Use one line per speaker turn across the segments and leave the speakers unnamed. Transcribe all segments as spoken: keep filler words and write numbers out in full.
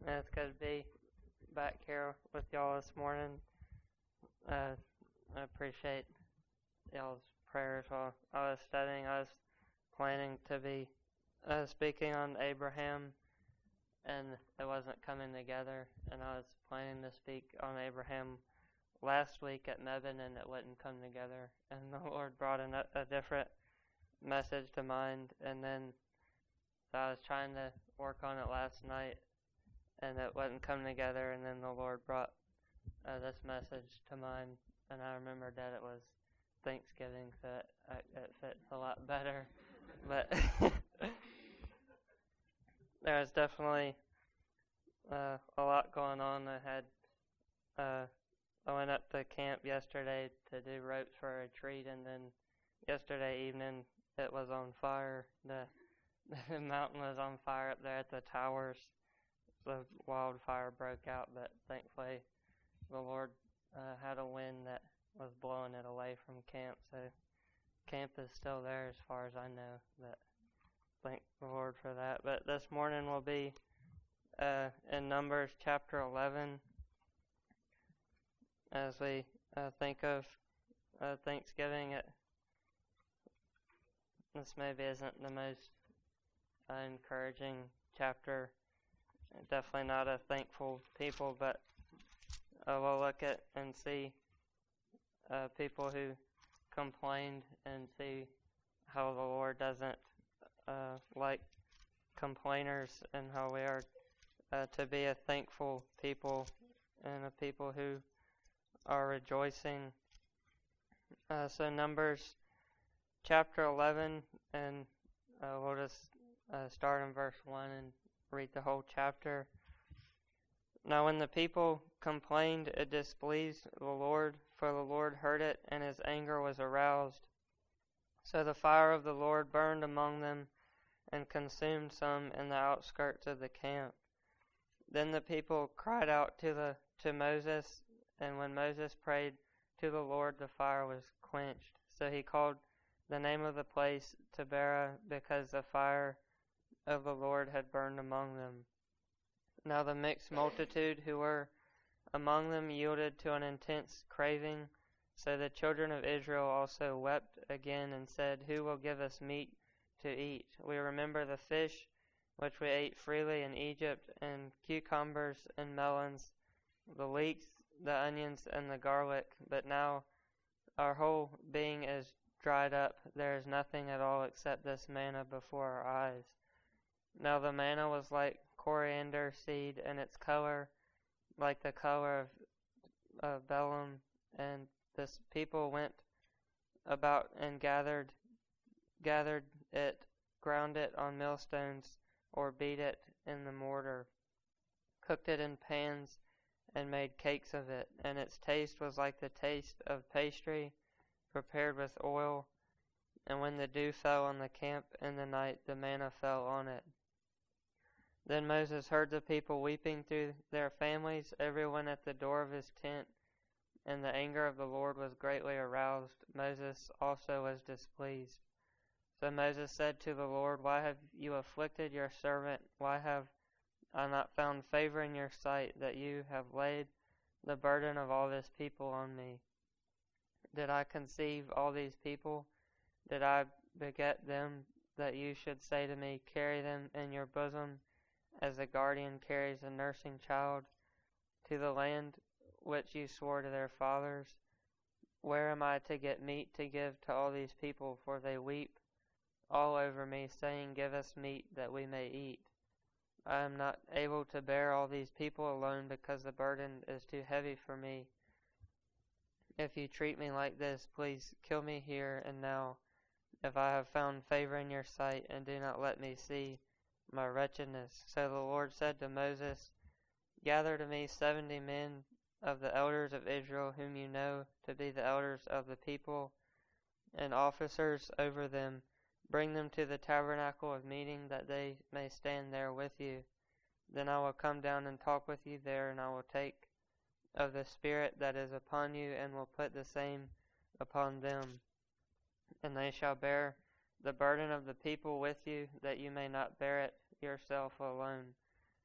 And it's good to be back here with y'all this morning. Uh, I appreciate y'all's prayers while I was studying. I was planning to be uh, speaking on Abraham, and it wasn't coming together. And I was planning to speak on Abraham last week at Mebane, and it wouldn't come together. And the Lord brought a, a different message to mind, and then so I was trying to work on it last night, and it wouldn't come together, and then the Lord brought uh, this message to mind, and I remembered that it was Thanksgiving, so it, it fits a lot better. But there was definitely uh, a lot going on. I had uh, I went up to camp yesterday to do ropes for a retreat, and then yesterday evening it was on fire. The, the mountain was on fire up there at the towers. The wildfire broke out, but thankfully the Lord uh, had a wind that was blowing it away from camp, so camp is still there as far as I know, but thank the Lord for that. But this morning we'll be uh, in Numbers chapter eleven as we uh, think of uh, Thanksgiving. It, this maybe isn't the most uh, encouraging chapter. Definitely not a thankful people, but uh, we'll look at and see uh, people who complained and see how the Lord doesn't uh, like complainers, and how we are uh, to be a thankful people and a people who are rejoicing. Uh, so Numbers chapter eleven, and uh, we'll just uh, start in verse one and read the whole chapter. Now when the people complained, it displeased the Lord, for the Lord heard it, and his anger was aroused. So the fire of the Lord burned among them, and consumed some in the outskirts of the camp. Then the people cried out to the to Moses, and when Moses prayed to the Lord, the fire was quenched. So he called the name of the place Taberah, because the fire of the Lord had burned among them. Now the mixed multitude who were among them yielded to an intense craving. So the children of Israel also wept again and said, "Who will give us meat to eat? We remember the fish which we ate freely in Egypt, and cucumbers and melons, the leeks, the onions, and the garlic. But now our whole being is dried up. There is nothing at all except this manna before our eyes." Now the manna was like coriander seed, and its color like the color of uh, bellum. And this people went about and gathered gathered it, ground it on millstones, or beat it in the mortar, cooked it in pans, and made cakes of it. And its taste was like the taste of pastry prepared with oil. And when the dew fell on the camp in the night, the manna fell on it. Then Moses heard the people weeping through their families, everyone at the door of his tent, and the anger of the Lord was greatly aroused. Moses also was displeased. So Moses said to the Lord, "Why have you afflicted your servant? Why have I not found favor in your sight, that you have laid the burden of all this people on me? Did I conceive all these people? Did I beget them, that you should say to me, 'Carry them in your bosom, as a guardian carries a nursing child, to the land which you swore to their fathers'? Where am I to get meat to give to all these people? For they weep all over me, saying, 'Give us meat that we may eat.' I am not able to bear all these people alone, because the burden is too heavy for me. If you treat me like this, please kill me here and now, if I have found favor in your sight, and do not let me see my wretchedness." So the Lord said to Moses, "Gather to me seventy men of the elders of Israel, whom you know to be the elders of the people, and officers over them. Bring them to the tabernacle of meeting, that they may stand there with you. Then I will come down and talk with you there, and I will take of the Spirit that is upon you, and will put the same upon them. And they shall bear the burden of the people with you, that you may not bear it yourself alone.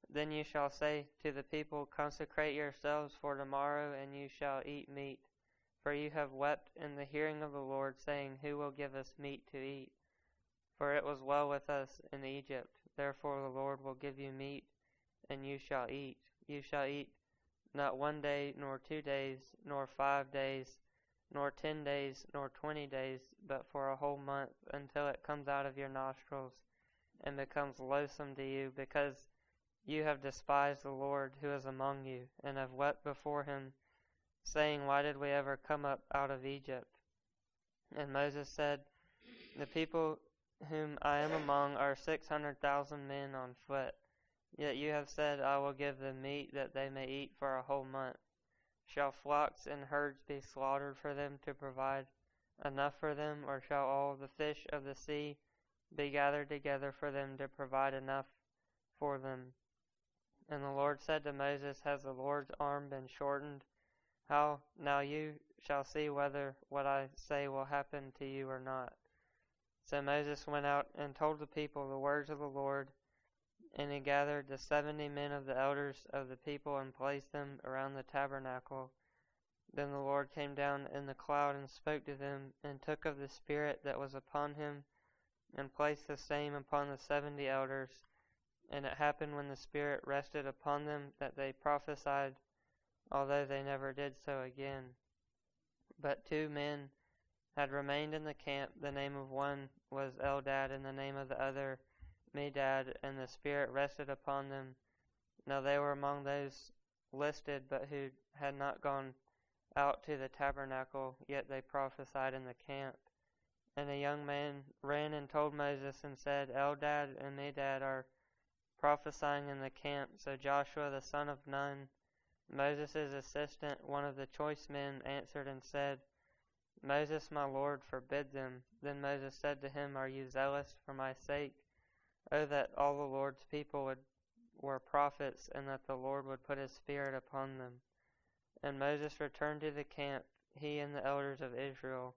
Then you shall say to the people, Consecrate yourselves for tomorrow, and you shall eat meat. For you have wept in the hearing of the Lord, saying, Who will give us meat to eat? For it was well with us in Egypt. Therefore the Lord will give you meat, and you shall eat. You shall eat not one day, nor two days, nor five days, nor ten days, nor twenty days, but for a whole month, until it comes out of your nostrils, and becomes loathsome to you, because you have despised the Lord who is among you, and have wept before him, saying, Why did we ever come up out of Egypt? And Moses said, The people whom I am among are six hundred thousand men on foot. Yet you have said, I will give them meat that they may eat for a whole month. Shall flocks and herds be slaughtered for them to provide enough for them, or shall all the fish of the sea be gathered together for them to provide enough for them? And the Lord said to Moses, Has the Lord's arm been shortened? How now you shall see whether what I say will happen to you or not. So Moses went out and told the people the words of the Lord, and he gathered the seventy men of the elders of the people and placed them around the tabernacle. Then the Lord came down in the cloud and spoke to them, and took of the Spirit that was upon him, and placed the same upon the seventy elders. And it happened when the Spirit rested upon them that they prophesied, although they never did so again. But two men had remained in the camp. The name of one was Eldad, and the name of the other Medad, and the Spirit rested upon them. Now they were among those listed, but who had not gone out to the tabernacle, yet they prophesied in the camp. And a young man ran and told Moses and said, Eldad and Medad are prophesying in the camp. So Joshua the son of Nun, Moses' assistant, one of the choice men, answered and said, Moses, my Lord, forbid them. Then Moses said to him, Are you zealous for my sake? Oh, that all the Lord's people would, were prophets, and that the Lord would put his Spirit upon them. And Moses returned to the camp, he and the elders of Israel.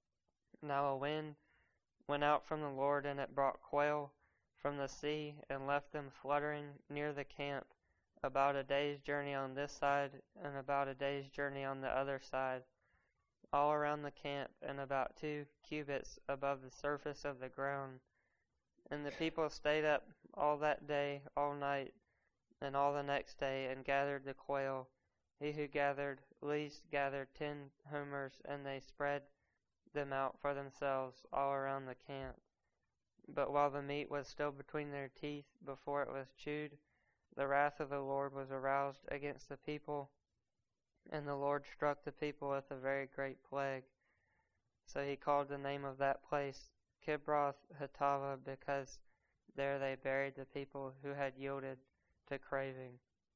Now a wind went out from the Lord, and it brought quail from the sea, and left them fluttering near the camp, about a day's journey on this side, and about a day's journey on the other side, all around the camp, and about two cubits above the surface of the ground. And the people stayed up all that day, all night, and all the next day, and gathered the quail. He who gathered least gathered ten homers, and they spread them out for themselves all around the camp. But while the meat was still between their teeth, before it was chewed, the wrath of the Lord was aroused against the people, and the Lord struck the people with a very great plague. So he called the name of that place Kibroth Hattaavah, because there they buried the people who had yielded to craving.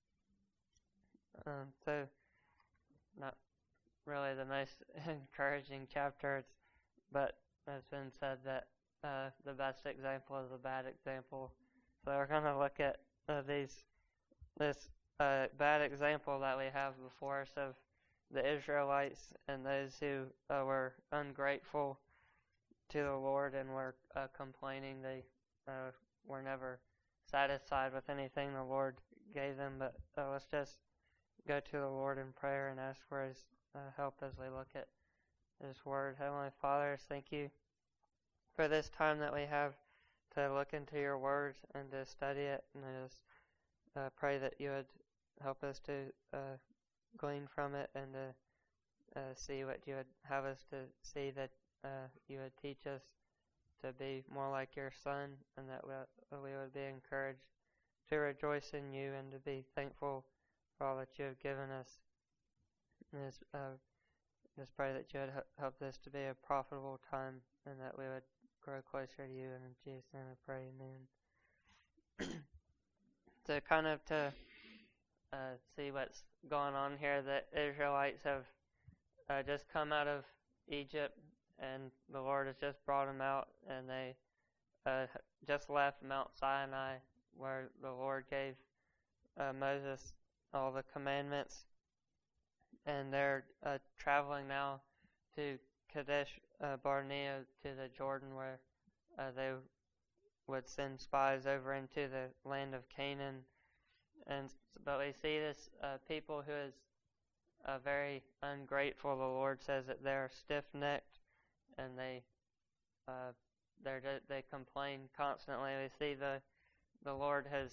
Um, so, not really the most encouraging chapter, but it's been said that uh, the best example is a bad example. So we're going to look at uh, these this uh, bad example that we have before us of the Israelites and those who uh, were ungrateful to the Lord and were uh, complaining. They uh, were never satisfied with anything the Lord gave them. But uh, let's just go to the Lord in prayer and ask for his uh, help as we look at his word. Heavenly Father, I thank you for this time that we have to look into your word and to study it. And I just uh, pray that you would help us to uh, glean from it and to uh, see what you would have us to see, that uh, you would teach us to be more like your Son, and that we, we would be encouraged to rejoice in you and to be thankful for all that you have given us. And just, uh, just pray that you would help this to be a profitable time, and that we would grow closer to you. And in Jesus' name I pray, amen. So kind of to uh, see what's going on here, the Israelites have uh, just come out of Egypt, and the Lord has just brought them out, and they uh, just left Mount Sinai, where the Lord gave uh, Moses all the commandments, and they're uh, traveling now to Kadesh uh, Barnea, to the Jordan, where uh, they would send spies over into the land of Canaan. and but we see this uh, people who is uh, very ungrateful. The Lord says that they're stiff-necked, and they uh, they they complain constantly. We see the the Lord has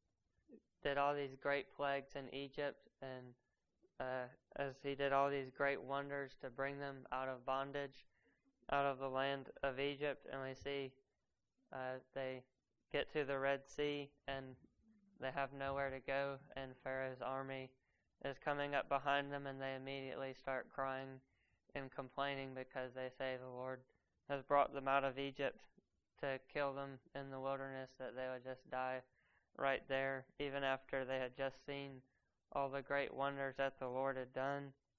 did all these great plagues in Egypt, and uh, as He did all these great wonders to bring them out of bondage, out of the land of Egypt, and we see uh, they get to the Red Sea, and they have nowhere to go, and Pharaoh's army is coming up behind them, and they immediately start crying and complaining because they say the Lord has brought them out of Egypt to kill them in the wilderness, that they would just die right there, even after they had just seen all the great wonders that the Lord had done.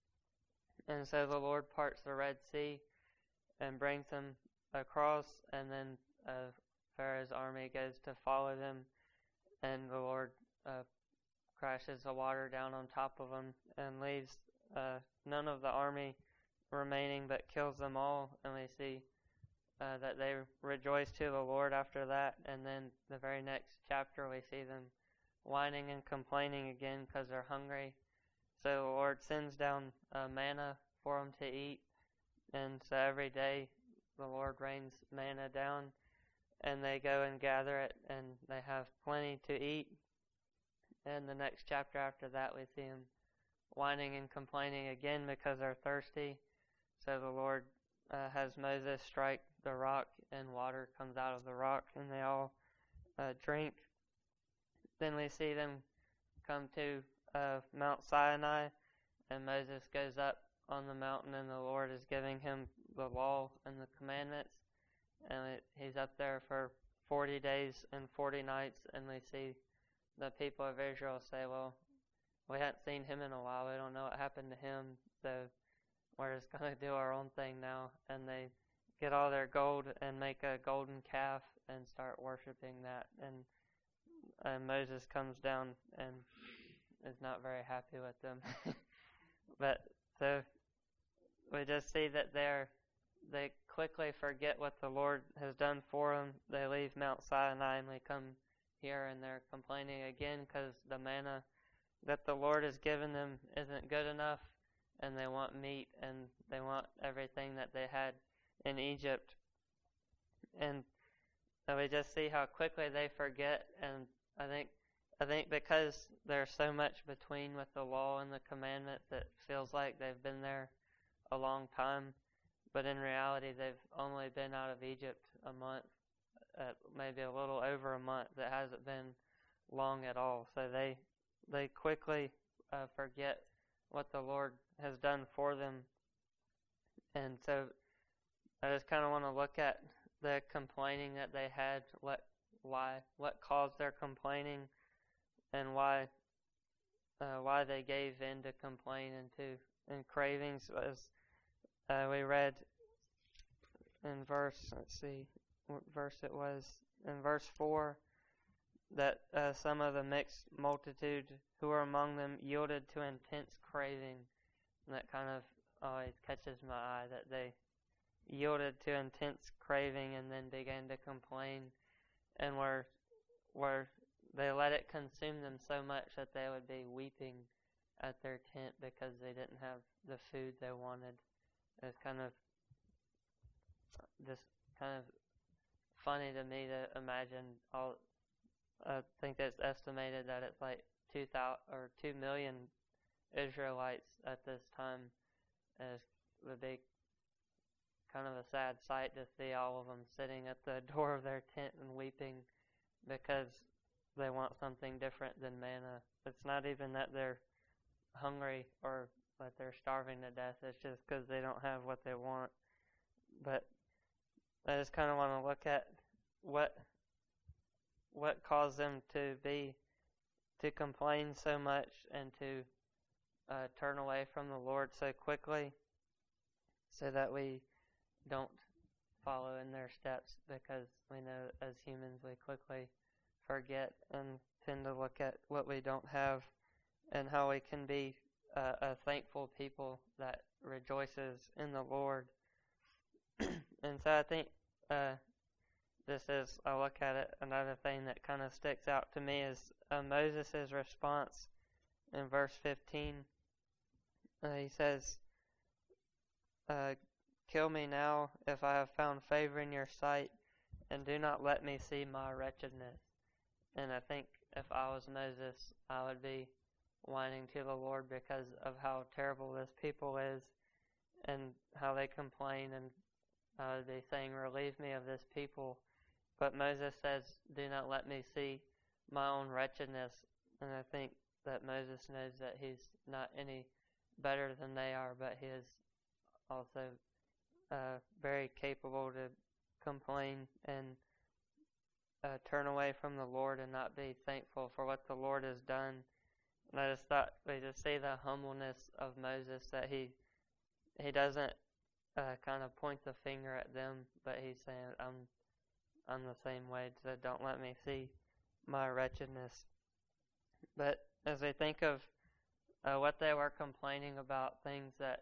And so the Lord parts the Red Sea and brings them across, and then uh, Pharaoh's army goes to follow them, and the Lord uh, crashes the water down on top of them and leaves uh, none of the army remaining, but kills them all. And we see uh, that they rejoice to the Lord after that. And then the very next chapter, we see them whining and complaining again because they're hungry. So the Lord sends down uh, manna for them to eat. And so every day the Lord rains manna down, and they go and gather it, and they have plenty to eat. And the next chapter after that, we see them whining and complaining again because they're thirsty. So the Lord uh, has Moses strike the rock, and water comes out of the rock, and they all uh, drink. Then we see them come to uh, Mount Sinai, and Moses goes up on the mountain, and the Lord is giving him the law and the commandments. And it, he's up there for forty days and forty nights, and we see the people of Israel say, well, we haven't seen him in a while. We don't know what happened to him, so we're just going to do our own thing now. And they get all their gold and make a golden calf and start worshiping that. And, and Moses comes down and is not very happy with them. But so we just see that they're they quickly forget what the Lord has done for them. They leave Mount Sinai and they come here, and they're complaining again because the manna that the Lord has given them isn't good enough, and they want meat, and they want everything that they had in Egypt. And so we just see how quickly they forget. And I think I think because there's so much between with the law and the commandments, it feels like they've been there a long time. But in reality, they've only been out of Egypt a month, uh, maybe a little over a month. That hasn't been long at all. So they they quickly uh, forget what the Lord has done for them. And so I just kind of want to look at the complaining that they had, what why what caused their complaining, and why uh, why they gave in to complain and to and cravings. As uh, we read in verse, let's see what verse it was, in verse four, that uh, some of the mixed multitude who were among them yielded to intense craving. And that kind of always catches my eye, that they yielded to intense craving and then began to complain, and were were they let it consume them so much that they would be weeping at their tent because they didn't have the food they wanted. It's kind of just kind of funny to me to imagine all. I think it's estimated that it's like two thousand or two million Israelites at this time. It would be kind of a sad sight to see all of them sitting at the door of their tent and weeping because they want something different than manna. It's not even that they're hungry or that they're starving to death. It's just because they don't have what they want. But I just kind of want to look at what what caused them to be to complain so much and to uh, turn away from the Lord so quickly, so that we don't follow in their steps, because we know as humans we quickly forget and tend to look at what we don't have, and how we can be uh, a thankful people that rejoices in the Lord. And so I think uh, this is, I look at it, another thing that kind of sticks out to me is uh, Moses' response in verse fifteen. Uh, he says, uh, kill me now if I have found favor in your sight, and do not let me see my wretchedness. And I think if I was Moses, I would be whining to the Lord because of how terrible this people is and how they complain, and I would be saying, relieve me of this people. But Moses says, do not let me see my own wretchedness. And I think that Moses knows that he's not any better than they are, but he is also uh, very capable to complain and uh, turn away from the Lord and not be thankful for what the Lord has done. And I just thought we just see the humbleness of Moses, that he he doesn't uh, kind of point the finger at them, but he's saying, I'm I'm the same way, so don't let me see my wretchedness. But as I think of uh, what they were complaining about, things that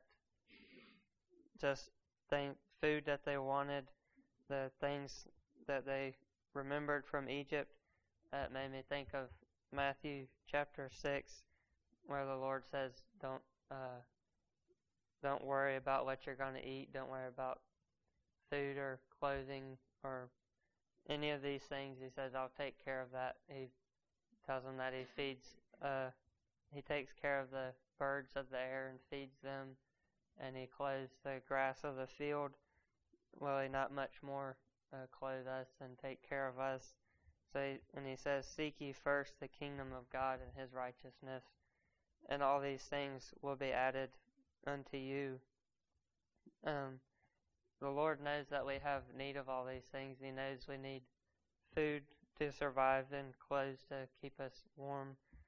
just think, food that they wanted, the things that they remembered from Egypt, uh, it made me think of Matthew chapter six, where the Lord says, don't uh, don't worry about what you're going to eat, don't worry about food or clothing or any of these things. He says, I'll take care of that. He tells them that he feeds, uh, he takes care of the birds of the air and feeds them, and he clothes the grass of the field. Will he not much more uh, clothe us and take care of us? So, he, and he says, seek ye first the kingdom of God and his righteousness, and all these things will be added unto you. Um, the Lord knows that we have need of all these things. He knows we need food to survive and clothes to keep us warm.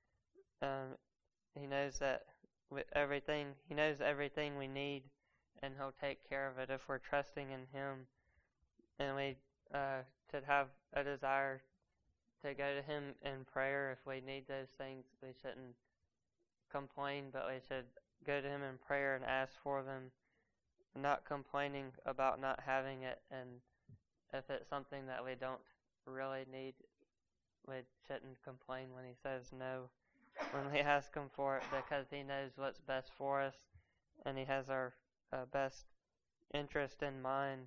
Um, he knows that with everything, he knows everything we need, and he'll take care of it if we're trusting in him. And we uh, should have a desire to go to him in prayer if we need those things. We shouldn't complain, but we should go to him in prayer and ask for them, not complaining about not having it. And if it's something that we don't really need, we shouldn't complain when he says no, when we ask him for it, because he knows what's best for us, and he has our uh, best interest in mind.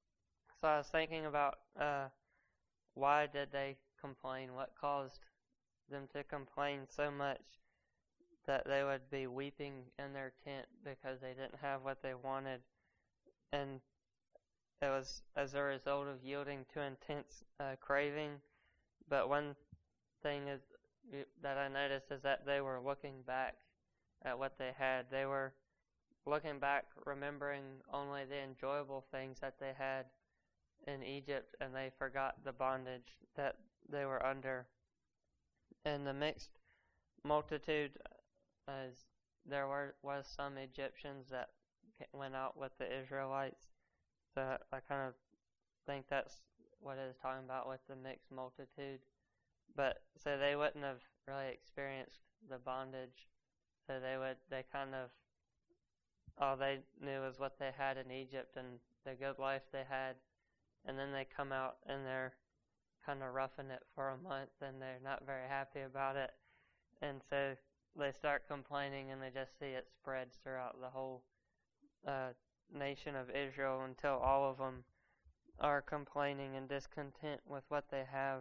So I was thinking about uh, why did they complain? What caused them to complain so much that they would be weeping in their tent because they didn't have what they wanted? And it was as a result of yielding to intense uh, craving. But one thing is that I noticed is that they were looking back at what they had. They were looking back, remembering only the enjoyable things that they had in Egypt, and they forgot the bondage that they were under. And the mixed multitude, as there were was some Egyptians that went out with the Israelites. So I kind of think that's what it is talking about with the mixed multitude. But so they wouldn't have really experienced the bondage. So they would, they kind of, all they knew was what they had in Egypt and the good life they had. And then they come out and they're kind of roughing it for a month, and they're not very happy about it. And so they start complaining, and they just see it spreads throughout the whole uh, nation of Israel until all of them are complaining and discontent with what they have.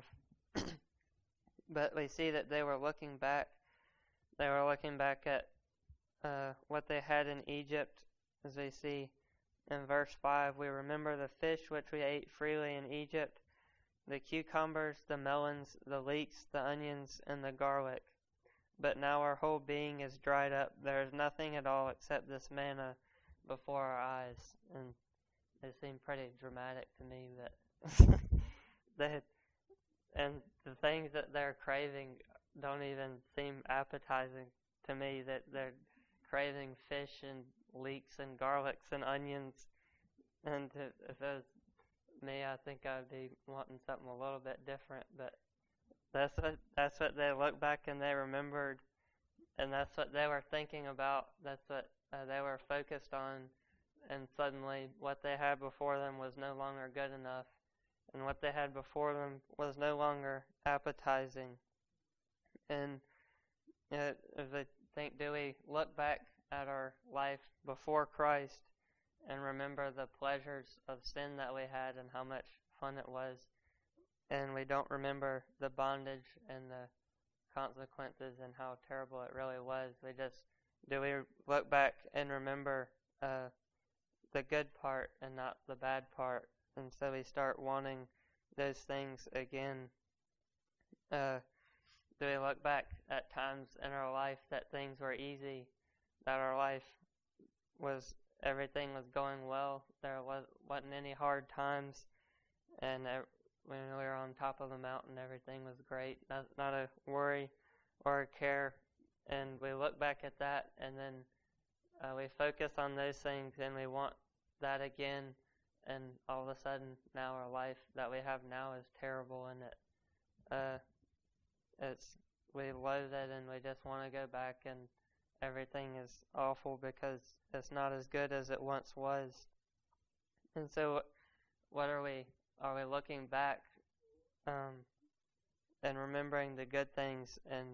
But we see that they were looking back. They were looking back at uh, what they had in Egypt, as we see in verse five. We remember the fish which we ate freely in Egypt, the cucumbers, the melons, the leeks, the onions, and the garlic. But now our whole being is dried up. There is nothing at all except this manna before our eyes. And it seemed pretty dramatic to me that they had, and the things that they're craving don't even seem appetizing to me, that they're craving fish and leeks and garlics and onions. And if, if it was me, I think I'd be wanting something a little bit different. But that's what that's what they looked back and they remembered, and that's what they were thinking about. That's what uh, they were focused on. And suddenly, what they had before them was no longer good enough, and what they had before them was no longer appetizing. And you know, as I think, do we look back at our life before Christ and remember the pleasures of sin that we had and how much fun it was, and we don't remember the bondage and the consequences and how terrible it really was? We just, do we look back and remember uh, the good part and not the bad part? And so we start wanting those things again. Uh, do we look back at times in our life that things were easy, that our life was, everything was going well, there was, wasn't any hard times, and uh, when we were on top of the mountain, everything was great, not, not a worry or a care? And we look back at that, and then uh, we focus on those things, and we want that again, and all of a sudden, now our life that we have now is terrible, and it, uh, it's, we loathe it, and we just want to go back, and everything is awful because it's not as good as it once was. And so, what are we? Are we looking back um, and remembering the good things and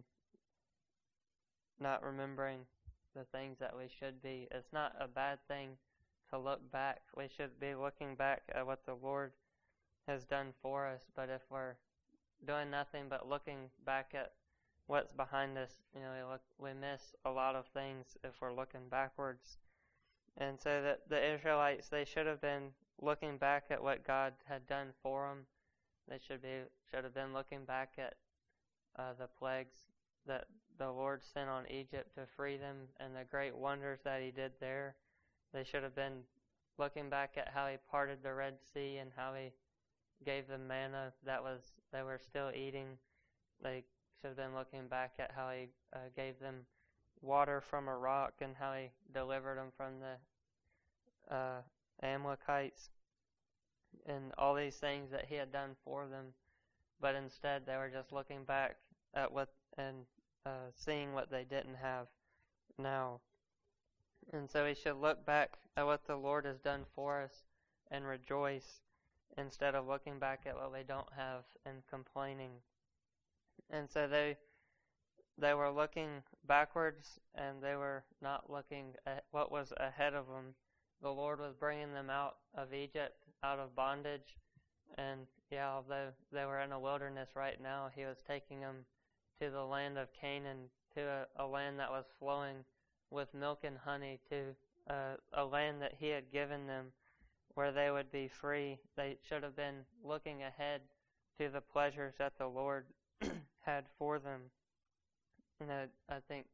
not remembering the things that we should be? It's not a bad thing to look back. We should be looking back at what the Lord has done for us. But if we're doing nothing but looking back at what's behind us, you know, we look, we miss a lot of things if we're looking backwards. And so that the Israelites, they should have been looking back at what God had done for them. They should be should have been looking back at uh, the plagues that the Lord sent on Egypt to free them and the great wonders that He did there. They should have been looking back at how He parted the Red Sea and how He gave them manna that was they were still eating. They should have been looking back at how He uh, gave them water from a rock and how He delivered them from the uh, Amalekites and all these things that He had done for them. But instead, they were just looking back at what and uh, seeing what they didn't have now. And so we should look back at what the Lord has done for us and rejoice instead of looking back at what we don't have and complaining. And so they they were looking backwards, and they were not looking at what was ahead of them. The Lord was bringing them out of Egypt, out of bondage. And yeah, although they were in a wilderness right now, He was taking them to the land of Canaan, to a, a land that was flowing with milk and honey, to uh, a land that He had given them where they would be free. They should have been looking ahead to the pleasures that the Lord had for them. And I, I think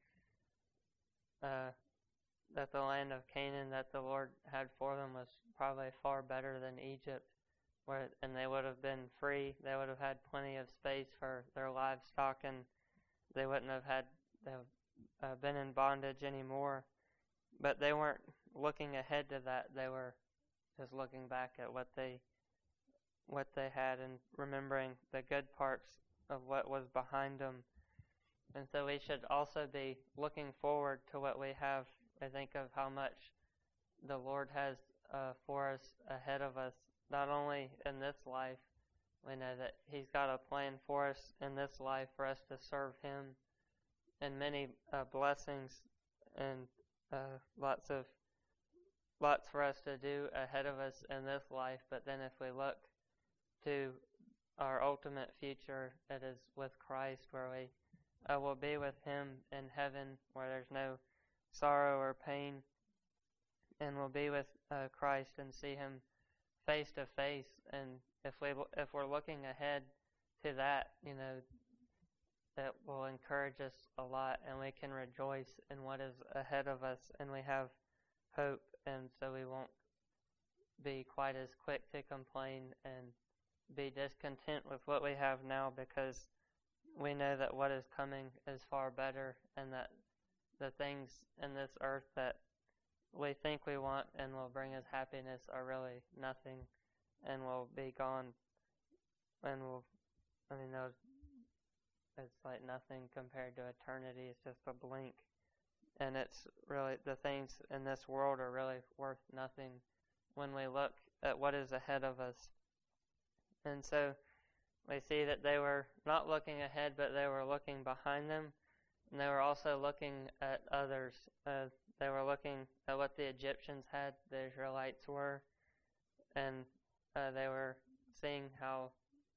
uh, that the land of Canaan that the Lord had for them was probably far better than Egypt, where and they would have been free. They would have had plenty of space for their livestock, and they wouldn't have had uh, been in bondage anymore. But they weren't looking ahead to that. They were just looking back at what they what they had and remembering the good parts of what was behind them. And so we should also be looking forward to what we have. I think of how much the Lord has uh, for us ahead of us, not only in this life. We know that He's got a plan for us in this life for us to serve Him, and many uh, blessings and uh, lots of lots for us to do ahead of us in this life. But then if we look to our ultimate future, it is with Christ, where we uh, will be with Him in heaven, where there's no sorrow or pain, and we'll be with uh, Christ and see Him face to face. And if we if we're looking ahead to that, you know, that will encourage us a lot, and we can rejoice in what is ahead of us, and we have hope, and so we won't be quite as quick to complain and be discontent with what we have now, because we know that what is coming is far better, and that the things in this earth that we think we want and will bring us happiness are really nothing and will be gone, and will, I mean, those, it's like nothing compared to eternity. It's just a blink, and it's really, the things in this world are really worth nothing when we look at what is ahead of us. And so we see that they were not looking ahead, but they were looking behind them. And they were also looking at others. Uh, they were looking at what the Egyptians had, the Israelites were. And uh, they were seeing how,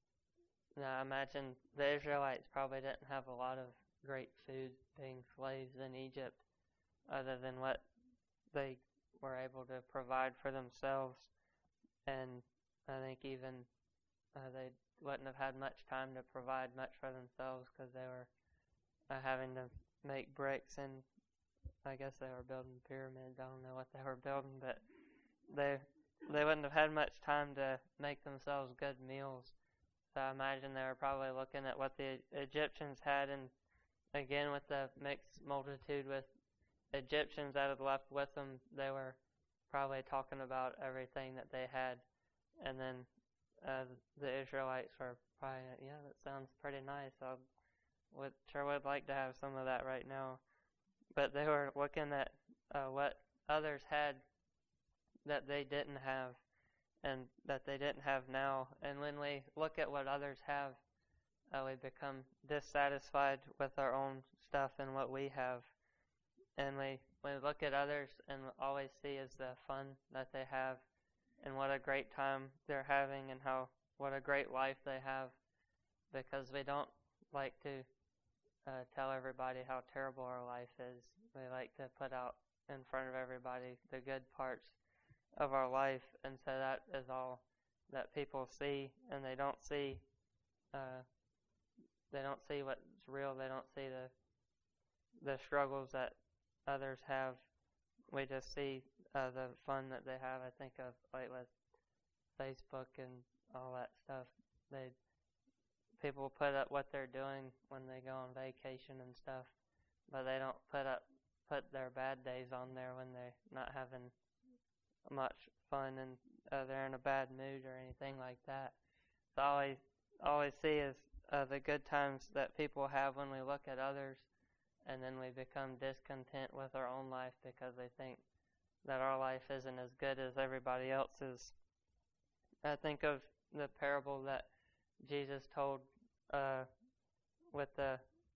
now I imagine the Israelites probably didn't have a lot of great food being slaves in Egypt, other than what they were able to provide for themselves. And I think even uh, they wouldn't have had much time to provide much for themselves, because they were uh, having to make bricks, and I guess they were building pyramids. I don't know what they were building, but they they wouldn't have had much time to make themselves good meals. So I imagine they were probably looking at what the Egyptians had, and again, with the mixed multitude with Egyptians that had left with them, they were probably talking about everything that they had. And then uh, the Israelites were probably, yeah, that sounds pretty nice. I would, sure would like to have some of that right now. But they were looking at uh, what others had that they didn't have, and that they didn't have now. And when we look at what others have, uh, we become dissatisfied with our own stuff and what we have. And we, we look at others and all we see is the fun that they have, and what a great time they're having, and how what a great life they have, because we don't like to uh, tell everybody how terrible our life is. We like to put out in front of everybody the good parts of our life, and so that is all that people see, and they don't see uh, they don't see what's real. They don't see the the struggles that others have. We just see uh, the fun that they have. I think of like with Facebook and all that stuff. They people put up what they're doing when they go on vacation and stuff, but they don't put up put their bad days on there when they're not having much fun and uh, they're in a bad mood or anything like that. So all I always see is uh, the good times that people have when we look at others, and then we become discontent with our own life because they think that our life isn't as good as everybody else's. I think of the parable that Jesus told uh, with the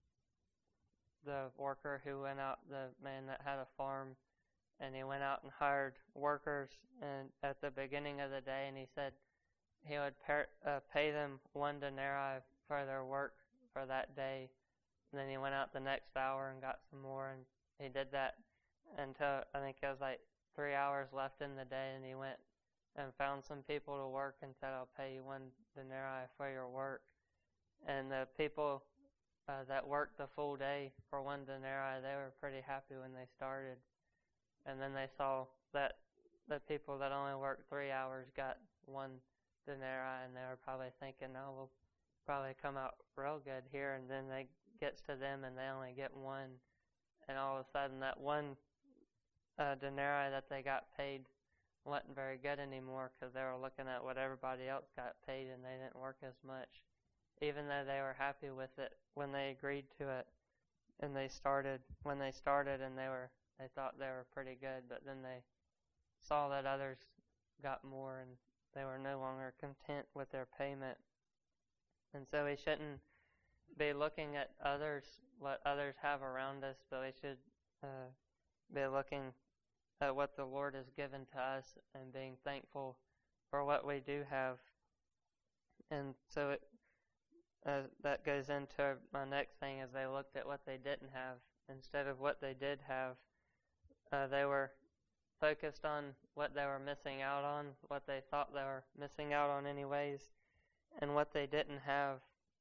the worker who went out, the man that had a farm, and he went out and hired workers and at the beginning of the day, and he said he would par- uh, pay them one denarii for their work for that day. And then he went out the next hour and got some more, and he did that until I think it was like three hours left in the day, and he went and found some people to work and said, I'll pay you one denarii for your work. And the people uh, that worked the full day for one denarii, they were pretty happy when they started. And then they saw that the people that only worked three hours got one denarii, and they were probably thinking, oh, we'll probably come out real good here. And then they gets to them and they only get one. And all of a sudden that one uh, denarii that they got paid wasn't very good anymore, because they were looking at what everybody else got paid and they didn't work as much, even though they were happy with it when they agreed to it. And they started, when they started and they were, they thought they were pretty good, but then they saw that others got more and they were no longer content with their payment. And so we shouldn't be looking at others, what others have around us, but we should uh, be looking at what the Lord has given to us and being thankful for what we do have. And so it, uh, that goes into my next thing, as they looked at what they didn't have instead of what they did have. Uh, they were focused on what they were missing out on, what they thought they were missing out on anyways, and what they didn't have.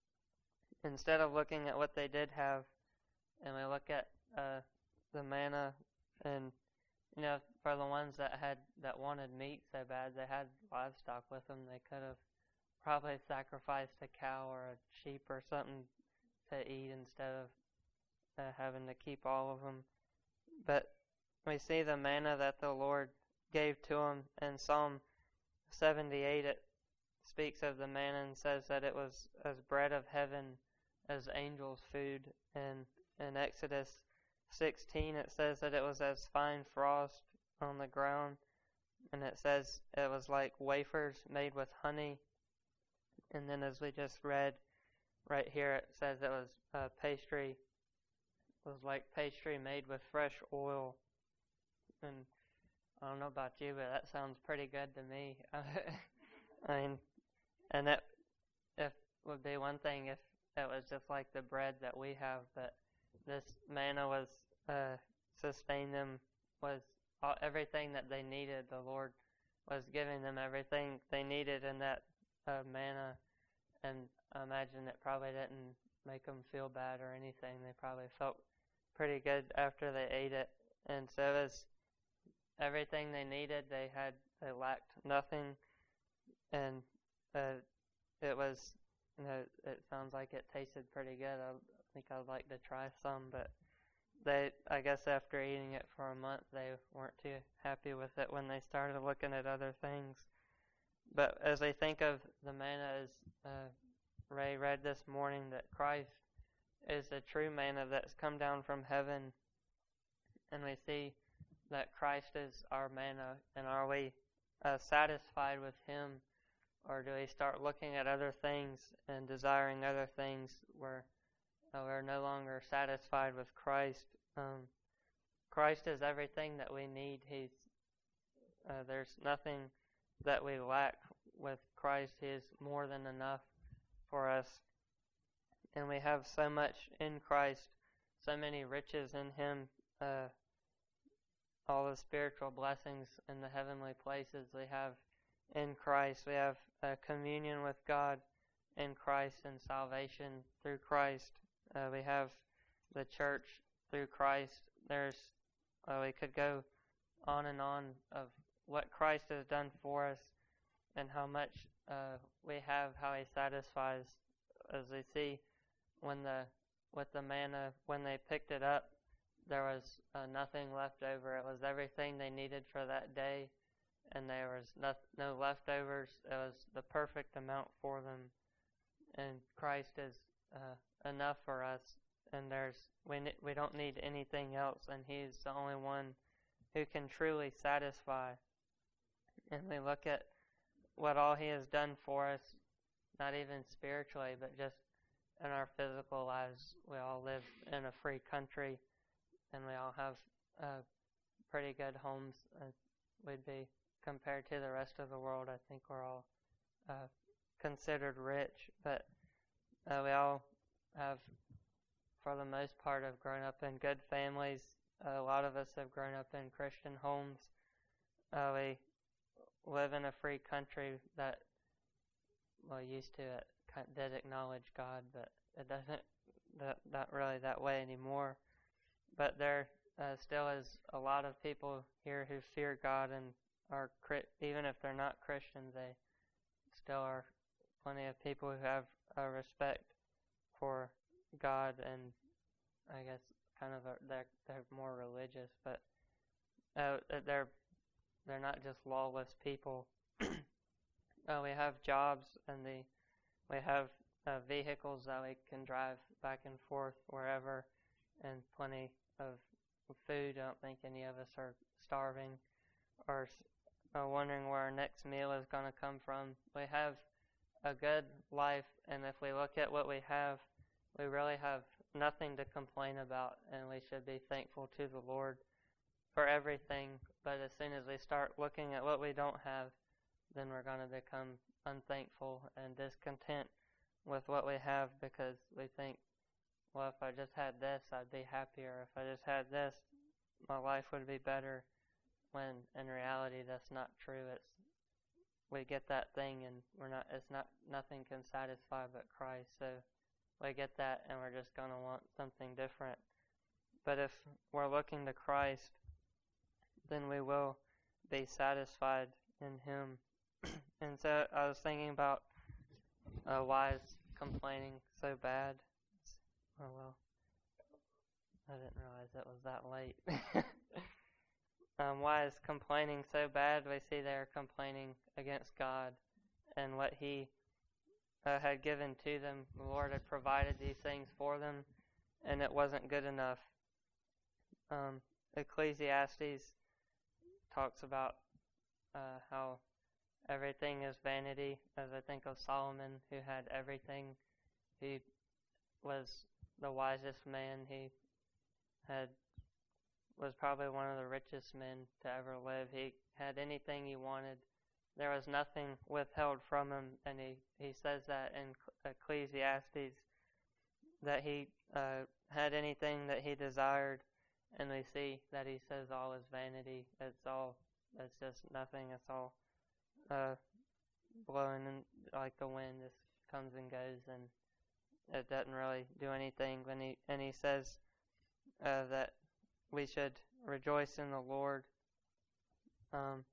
Instead of looking at what they did have, and we look at uh, the manna, and you know, for the ones that had that wanted meat so bad, they had livestock with them. They could have probably sacrificed a cow or a sheep or something to eat instead of uh, having to keep all of them. But we see the manna that the Lord gave to them in Psalm seventy-eight. It speaks of the manna and says that it was as bread of heaven, as angels' food. And in Exodus sixteen, it says that it was as fine frost on the ground, and it says it was like wafers made with honey. And then as we just read right here, it says it was uh, pastry, was like pastry made with fresh oil. And I don't know about you, but that sounds pretty good to me. I mean, and it, it would be one thing if it was just like the bread that we have, but this manna was uh, sustained them, was all, everything that they needed. The Lord was giving them everything they needed in that uh, manna, and I imagine it probably didn't make them feel bad or anything. They probably felt pretty good after they ate it, and so it was everything they needed. They had, they lacked nothing, and uh, it was, you know, it sounds like it tasted pretty good. I think I'd like to try some, but they, I guess after eating it for a month, they weren't too happy with it when they started looking at other things. But as they think of the manna, as uh, Ray read this morning, that Christ is the true manna that's come down from heaven, and we see that Christ is our manna, and are we uh, satisfied with Him, or do we start looking at other things and desiring other things where uh, we're no longer satisfied with Christ? Um, Christ is everything that we need. He's uh, there's nothing that we lack with Christ. He is more than enough for us, and we have so much in Christ, so many riches in Him. Uh, all the spiritual blessings in the heavenly places we have in Christ. We have uh, communion with God in Christ and salvation through Christ. Uh, we have the church through Christ. There's, uh, we could go on and on of what Christ has done for us and how much uh, we have, how He satisfies. As we see when the with the manna, when they picked it up, there was uh, nothing left over. It was everything they needed for that day, and there was no, no leftovers. It was the perfect amount for them, and Christ is uh, enough for us. And there's we ne- we don't need anything else, and He's the only one who can truly satisfy. And we look at what all He has done for us, not even spiritually, but just in our physical lives. We all live in a free country, and we all have uh, pretty good homes. Uh, we'd be, compared to the rest of the world, I think we're all uh, considered rich, but uh, we all have, for the most part, have grown up in good families. Uh, a lot of us have grown up in Christian homes. Uh, we live in a free country that, well, used to it did acknowledge God, but it doesn't, that, not really that way anymore. But there uh, still is a lot of people here who fear God and are, even if they're not Christians, they still are plenty of people who have a respect for God, and I guess kind of a, they're they're more religious, but uh, they're they're not just lawless people. uh, we have jobs, and the we have uh, vehicles that we can drive back and forth wherever, and plenty of food. I don't think any of us are starving or uh, wondering where our next meal is going to come from. We have a good life, and if we look at what we have, we really have nothing to complain about, and we should be thankful to the Lord for everything. But as soon as we start looking at what we don't have, then we're going to become unthankful and discontent with what we have, because we think, well, if I just had this, I'd be happier. If I just had this, my life would be better. When in reality, that's not true. It's we get that thing, and we're not. It's not. Nothing can satisfy but Christ. So we get that, and we're just gonna want something different. But if we're looking to Christ, then we will be satisfied in Him. And so I was thinking about uh, why is complaining so bad? Oh well, I didn't realize it was that late. um, why is complaining so bad? We see they're complaining against God and what He uh, had given to them. The Lord had provided these things for them, and it wasn't good enough. Um, Ecclesiastes talks about uh, how everything is vanity, as I think of Solomon, who had everything. He was the wisest man. He had was probably one of the richest men to ever live. He had anything he wanted. There was nothing withheld from him, and he, he says that in Ecclesiastes, that he uh, had anything that he desired, and we see that he says all is vanity. It's all, it's just nothing. It's all uh, blowing in, like the wind. Just comes and goes, and it doesn't really do anything. When he and he says uh, that we should rejoice in the Lord. Um,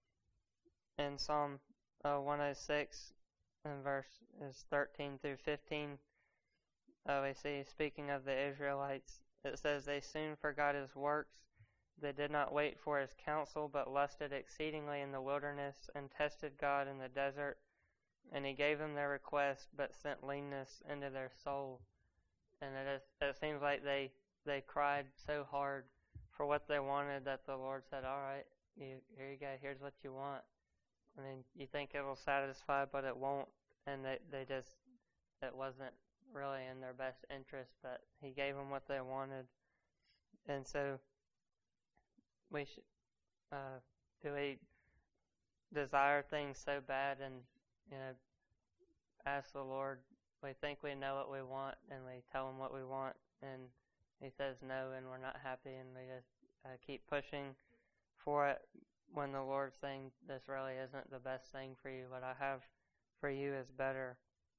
in Psalm uh, one oh six, and verse is thirteen through fifteen, uh, we see, speaking of the Israelites, it says, "They soon forgot his works. They did not wait for his counsel, but lusted exceedingly in the wilderness, and tested God in the desert. And he gave them their request, but sent leanness into their soul." And it, is, it seems like they, they cried so hard for what they wanted that the Lord said, "All right, you, here you go, here's what you want." I mean, you think it will satisfy, but it won't. And they, they just, it wasn't really in their best interest, but he gave them what they wanted. And so, we should, uh, do we desire things so bad and, you know, ask the Lord? We think we know what we want, and we tell him what we want, and he says no, and we're not happy, and we just uh, keep pushing for it, when the Lord's saying, this really isn't the best thing for you. What I have for you is better.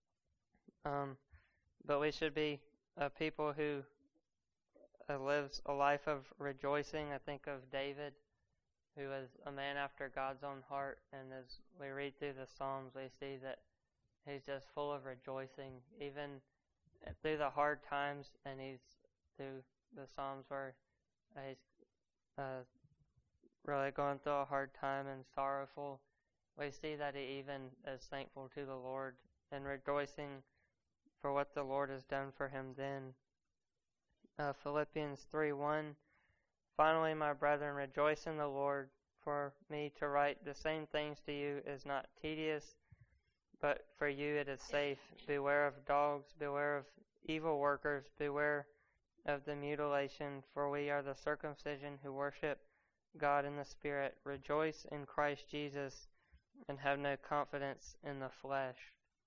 Um, but we should be a people who uh, lives a life of rejoicing. I think of David, who is a man after God's own heart, and as we read through the Psalms, we see that he's just full of rejoicing, even through the hard times, and he's through the Psalms where he's uh, really going through a hard time and sorrowful. We see that he even is thankful to the Lord and rejoicing for what the Lord has done for him then. Uh, Philippians three one, "Finally, my brethren, rejoice in the Lord. For me to write the same things to you is not tedious, but for you it is safe. Beware of dogs, beware of evil workers, beware of the mutilation, for we are the circumcision who worship God in the Spirit. Rejoice in Christ Jesus, and have no confidence in the flesh."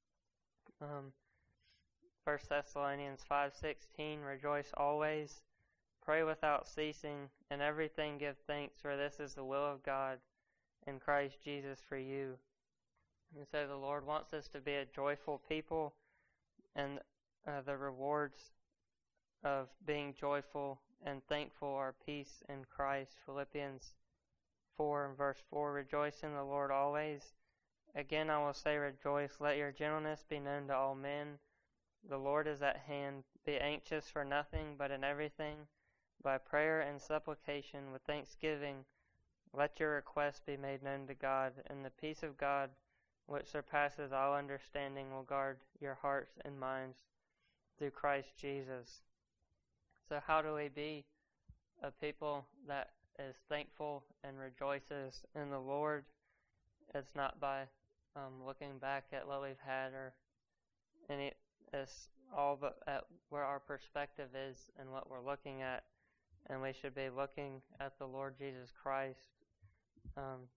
Um, First Thessalonians five sixteen, "Rejoice always, pray without ceasing, in everything give thanks, for this is the will of God in Christ Jesus for you." And so the Lord wants us to be a joyful people, and uh, the rewards of being joyful and thankful are peace in Christ. Philippians four and verse four, "Rejoice in the Lord always. Again I will say rejoice. Let your gentleness be known to all men. The Lord is at hand. Be anxious for nothing, but in everything, by prayer and supplication with thanksgiving, let your requests be made known to God, and the peace of God, which surpasses all understanding, will guard your hearts and minds through Christ Jesus." So how do we be a people that is thankful and rejoices in the Lord? It's not by um, looking back at what we've had or any. It's all but at where our perspective is and what we're looking at, and we should be looking at the Lord Jesus Christ. Um,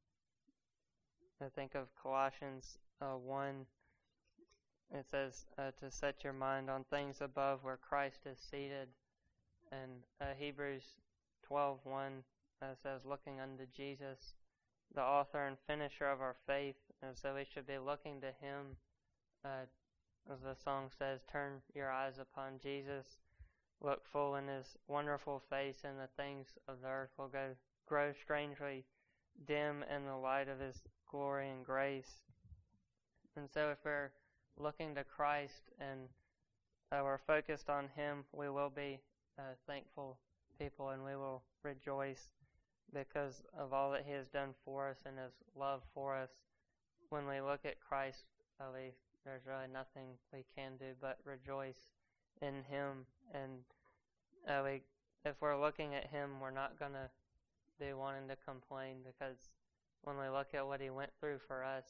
I think of Colossians uh, one. It says uh, to set your mind on things above, where Christ is seated. And uh, Hebrews twelve one uh, says, "Looking unto Jesus, the author and finisher of our faith." And so we should be looking to him. Uh, as the song says, "Turn your eyes upon Jesus, look full in his wonderful face, and the things of the earth will go grow strangely dim in the light of his glory and grace." And so if we're looking to Christ and uh, we're focused on him, we will be uh, thankful people, and we will rejoice because of all that he has done for us and his love for us. When we look at Christ, uh, we, there's really nothing we can do but rejoice in him. And uh, we, if we're looking at him, we're not going to be wanting to complain, because when we look at what he went through for us,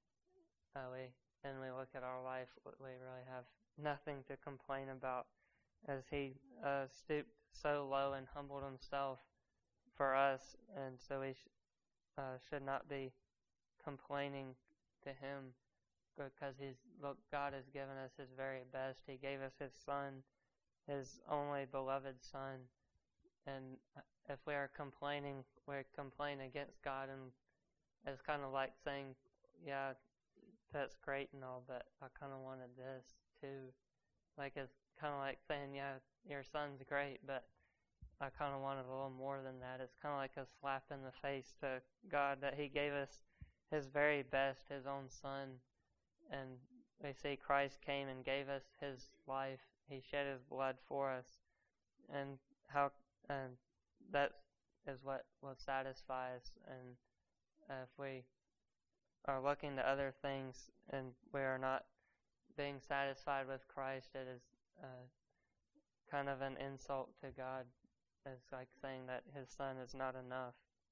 uh, we and we look at our life, we really have nothing to complain about, as he uh, stooped so low and humbled himself for us, and so we sh- uh, should not be complaining to him, because he's look, God has given us his very best. He gave us his son, his only beloved son, and if we are complaining, we complain against God, and it's kind of like saying, yeah, that's great and all, but I kind of wanted this too. Like, it's kind of like saying, yeah, your son's great, but I kind of wanted a little more than that. It's kind of like a slap in the face to God that he gave us his very best, his own son. And we see Christ came and gave us his life. He shed his blood for us. And how and that is what will satisfy us. And uh, if we are looking to other things and we are not being satisfied with Christ, it is uh, kind of an insult to God. It's like saying that his son is not enough.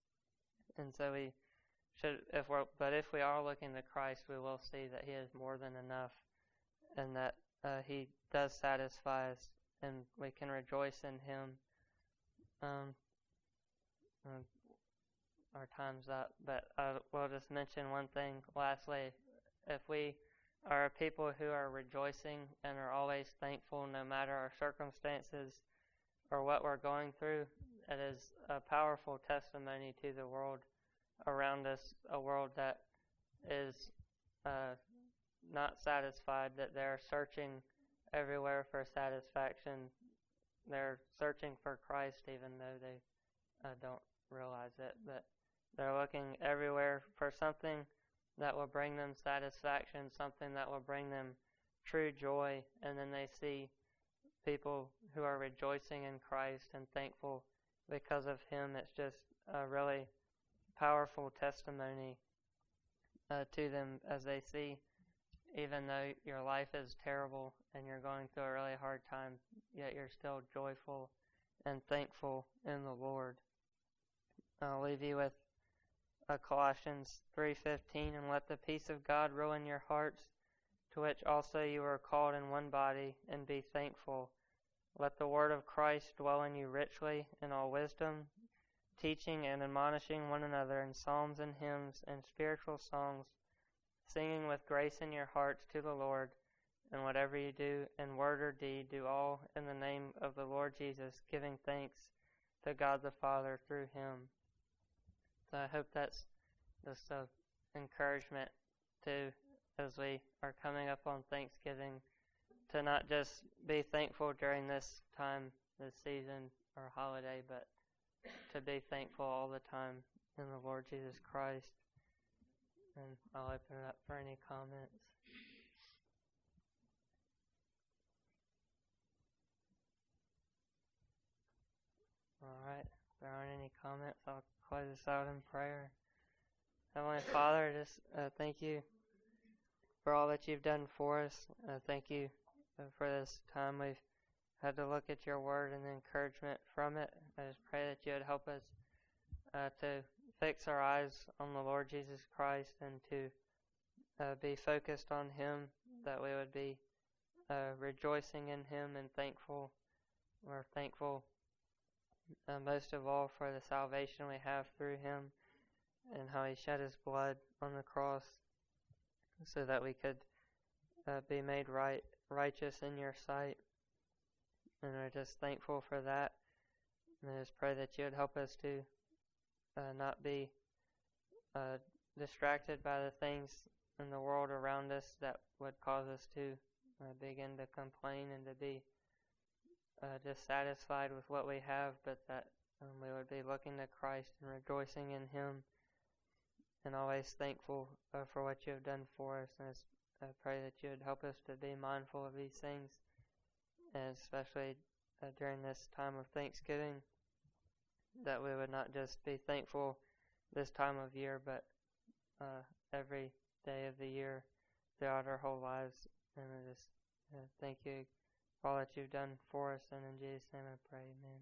And so we should, if we're, but if we are looking to Christ, we will see that he is more than enough, and that uh, he does satisfy us, and we can rejoice in him. Um, uh, our time's up, but I will just mention one thing lastly. If we are people who are rejoicing and are always thankful no matter our circumstances or what we're going through, it is a powerful testimony to the world around us, a world that is uh, not satisfied, that they're searching everywhere for satisfaction. They're searching for Christ even though they uh, don't realize it, but they're looking everywhere for something that will bring them satisfaction, something that will bring them true joy, and then they see people who are rejoicing in Christ and thankful because of him. It's just a really powerful testimony uh, to them, as they see, even though your life is terrible and you're going through a really hard time, yet you're still joyful and thankful in the Lord. I'll leave you with uh, Colossians three fifteen, and let the peace of God rule in your hearts, to which also you are called in one body, and be thankful. Let the word of Christ dwell in you richly in all wisdom, teaching and admonishing one another in psalms and hymns and spiritual songs, singing with grace in your hearts to the Lord. And whatever you do in word or deed, do all in the name of the Lord Jesus, giving thanks to God the Father through him. So I hope that's just an encouragement to, as we are coming up on Thanksgiving, to not just be thankful during this time, this season or holiday, but to be thankful all the time in the Lord Jesus Christ. And I'll open it up for any comments. All right. If there aren't any comments, I'll close this out in prayer. Heavenly Father, just uh, thank you for all that you've done for us. Uh, thank you uh, for this time we've had to look at your word and the encouragement from it. I just pray that you would help us uh, to fix our eyes on the Lord Jesus Christ and to uh, be focused on him, that we would be uh, rejoicing in him and thankful. We're thankful uh, most of all for the salvation we have through him, and how he shed his blood on the cross so that we could uh, be made right, righteous in your sight. And we're just thankful for that. And I just pray that you would help us to uh, not be uh, distracted by the things in the world around us that would cause us to uh, begin to complain and to be uh, dissatisfied with what we have, but that um, we would be looking to Christ and rejoicing in him, and always thankful uh, for what you have done for us. And I pray that you would help us to be mindful of these things, and especially uh, during this time of Thanksgiving, that we would not just be thankful this time of year, but uh, every day of the year throughout our whole lives. And I just uh, thank you for all that you've done for us, and in Jesus' name I pray, amen.